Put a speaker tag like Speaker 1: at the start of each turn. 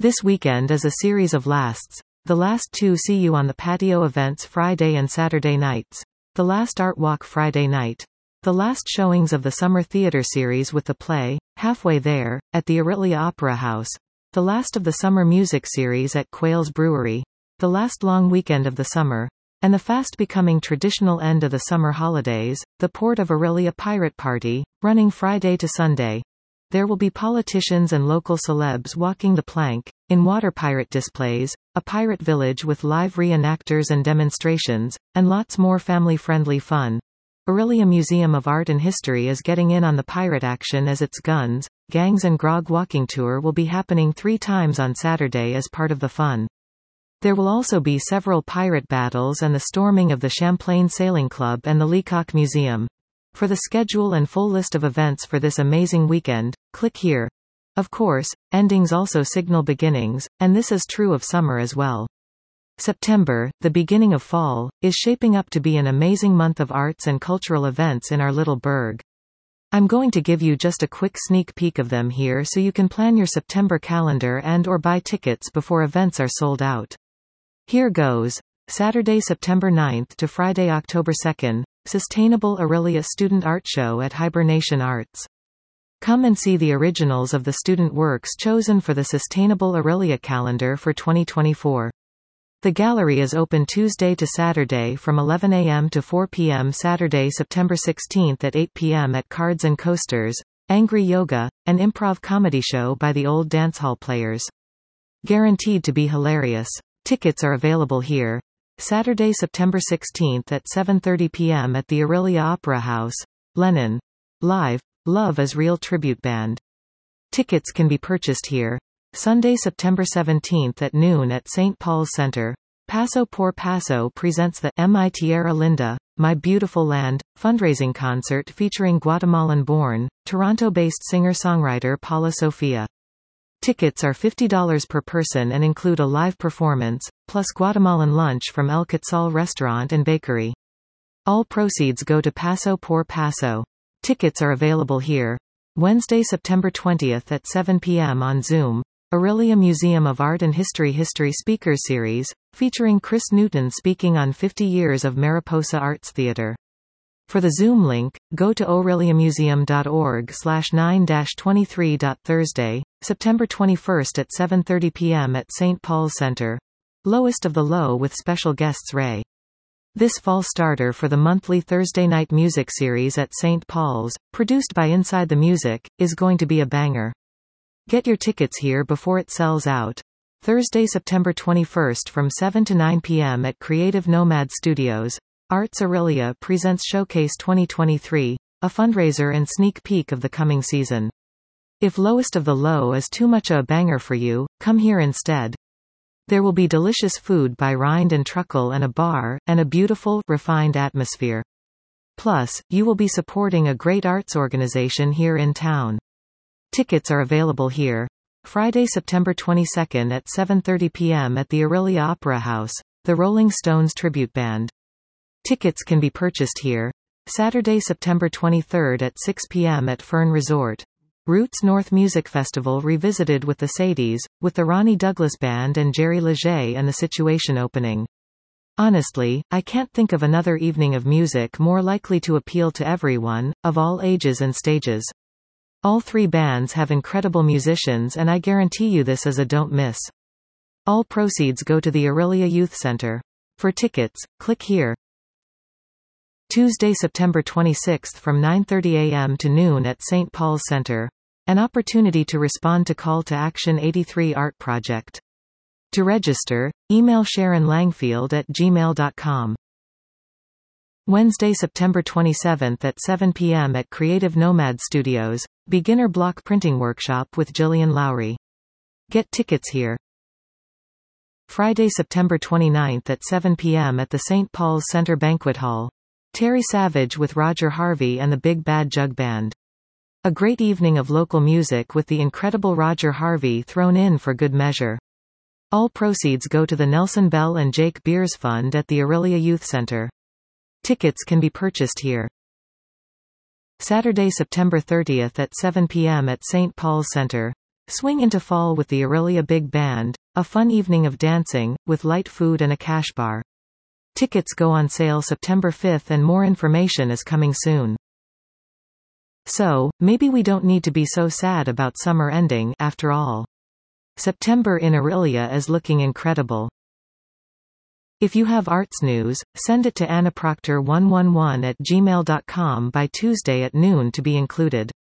Speaker 1: This weekend is a series of lasts. The last two see you on the patio events Friday and Saturday nights. The last art walk Friday night. The last showings of the summer theater series with the play, Halfway There, at the Aurelia Opera House. The last of the summer music series at Quail's Brewery. The last long weekend of the summer. And the fast becoming traditional end of the summer holidays, the Port of Aurelia Pirate Party, running Friday to Sunday. There will be politicians and local celebs walking the plank, in water pirate displays, a pirate village with live reenactors and demonstrations, and lots more family-friendly fun. Aurelia Museum of Art and History is getting in on the pirate action as its Guns, Gangs and Grog walking tour will be happening 3 times on Saturday as part of the fun. There will also be several pirate battles and the storming of the Champlain Sailing Club and the Leacock Museum. For the schedule and full list of events for this amazing weekend, click here. Of course, endings also signal beginnings, and this is true of summer as well. September, the beginning of fall, is shaping up to be an amazing month of arts and cultural events in our little burg. I'm going to give you just a quick sneak peek of them here so you can plan your September calendar and/or buy tickets before events are sold out. Here goes. Saturday, September 9th to Friday, October 2nd, Sustainable Aurelia Student Art Show at Hibernation Arts. Come and see the originals of the student works chosen for the Sustainable Aurelia calendar for 2024. The gallery is open Tuesday to Saturday from 11 a.m. to 4 p.m. Saturday, September 16th at 8 p.m. at Cards and Coasters, Angry Yoga, an improv comedy show by the Old Dancehall Players. Guaranteed to be hilarious. Tickets are available here. Saturday, September 16th at 7:30 p.m. at the Aurelia Opera House, Lennon. Live, Love is Real Tribute Band. Tickets can be purchased here. Sunday, September 17th at noon at St. Paul's Center. Paso por Paso presents the Mi Tierra Linda, My Beautiful Land, fundraising concert featuring Guatemalan-born, Toronto-based singer-songwriter Paula Sofia. Tickets are $50 per person and include a live performance, plus Guatemalan lunch from El Quetzal Restaurant and Bakery. All proceeds go to Paso por Paso. Tickets are available here. Wednesday, September 20th at 7 p.m. on Zoom, Aurelia Museum of Art and History Speakers Series, featuring Chris Newton speaking on 50 years of Mariposa Arts Theater. For the Zoom link, go to aureliamuseum.org/9-23. Thursday, September 21st at 7:30 p.m. at St. Paul's Center. Lowest of the Low with special guests Ray. This fall starter for the monthly Thursday night music series at St. Paul's, produced by Inside the Music, is going to be a banger. Get your tickets here before it sells out. Thursday, September 21st from 7 to 9 p.m. at Creative Nomad Studios, Arts Aurelia presents Showcase 2023, a fundraiser and sneak peek of the coming season. If Lowest of the Low is too much a banger for you, come here instead. There will be delicious food by Rind and Truckle and a bar, and a beautiful, refined atmosphere. Plus, you will be supporting a great arts organization here in town. Tickets are available here. Friday, September 22nd at 7:30 p.m. at the Aurelia Opera House, the Rolling Stones Tribute Band. Tickets can be purchased here. Saturday, September 23rd at 6 p.m. at Fern Resort. Roots North Music Festival revisited with the Sadies, with the Ronnie Douglas Band and Jerry Leger and the Situation opening. Honestly, I can't think of another evening of music more likely to appeal to everyone, of all ages and stages. All 3 bands have incredible musicians and I guarantee you this is a don't miss. All proceeds go to the Aurelia Youth Center. For tickets, click here. Tuesday, September 26th from 9:30 a.m. to noon at St. Paul's Center. An opportunity to respond to Call to Action 83 Art Project. To register, email sharonlangfield@gmail.com. Wednesday, September 27th at 7 p.m. at Creative Nomad Studios, Beginner Block Printing Workshop with Jillian Lowry. Get tickets here. Friday, September 29th at 7 p.m. at the St. Paul's Center Banquet Hall. Terry Savage with Roger Harvey and the Big Bad Jug Band. A great evening of local music with the incredible Roger Harvey thrown in for good measure. All proceeds go to the Nelson Bell and Jake Beers Fund at the Aurelia Youth Center. Tickets can be purchased here. Saturday, September 30th at 7 p.m. at St. Paul's Center. Swing into fall with the Aurelia Big Band, a fun evening of dancing, with light food and a cash bar. Tickets go on sale September 5th and more information is coming soon. So, maybe we don't need to be so sad about summer ending, after all. September in Aurelia is looking incredible. If you have arts news, send it to annaproctor111@gmail.com by Tuesday at noon to be included.